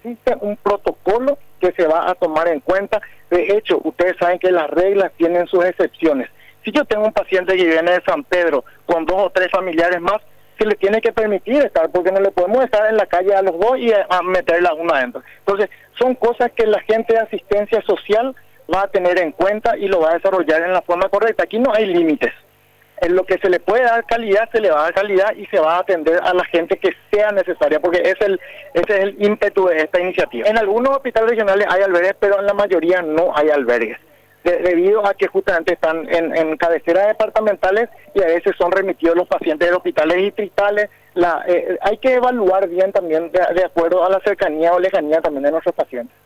existe un protocolo que se va a tomar en cuenta. De hecho, ustedes saben que las reglas tienen sus excepciones. Si yo tengo un paciente que viene de San Pedro con 2 o 3 familiares más, se le tiene que permitir estar, porque no le podemos dejar en la calle a los 2 y a meterla a uno adentro. Entonces, son cosas que la gente de asistencia social va a tener en cuenta y lo va a desarrollar en la forma correcta. Aquí no hay límites. En lo que se le puede dar calidad, se le va a dar calidad y se va a atender a la gente que sea necesaria, porque ese es el ímpetu de esta iniciativa. En algunos hospitales regionales hay albergues, pero en la mayoría no hay albergues, debido a que justamente están en cabeceras departamentales y a veces son remitidos los pacientes de hospitales distritales. Hay que evaluar bien también de acuerdo a la cercanía o lejanía también de nuestros pacientes.